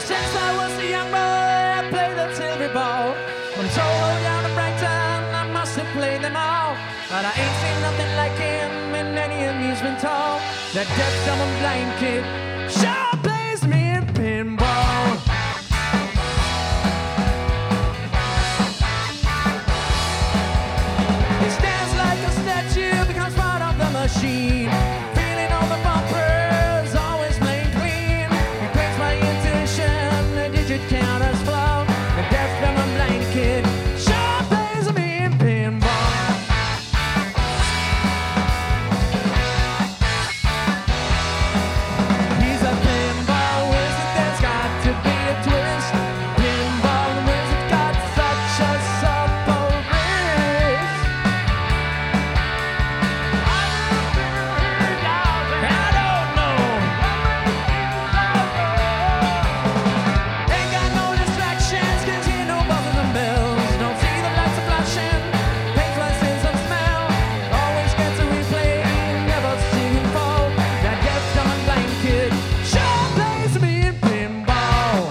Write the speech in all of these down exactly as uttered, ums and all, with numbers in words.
since I was a young boy, I played the silver ball. From Soho down to Brighton, I must have played them all. But I ain't seen nothing like him in any amusement hall. That deaf, dumb, and blind kid sure plays me in pinball. He stands like a statue, becomes part of the machine. Feeling all the bumpers, always playing clean. He breaks my intuition, the digit counters flow. The deaf, dumb, and blind kid sure plays me in pinball. He's a pinball wizard, there's got to be a twist. Pinball wizard got such a supple wrist. I don't know. Ain't got no distractions, 'cause he no buzzes and bells. Don't see the lights are flashing, paints my sense of smell. Always gets a replay, never see him fall. That deaf, dumb, and blind kid sure plays me in pinball.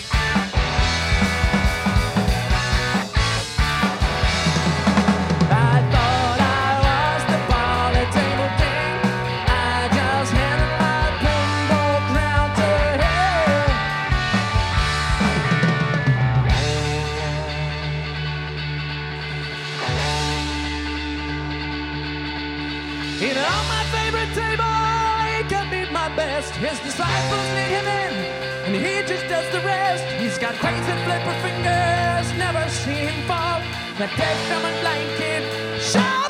I thought I was the parlor table king. I just handed my pinball crown to him. Even on my favorite table, he can beat my best. His disciples need him in, and he just does the rest. He's got crazy flipper fingers, never see him fall. That deaf, dumb, and blind kid sure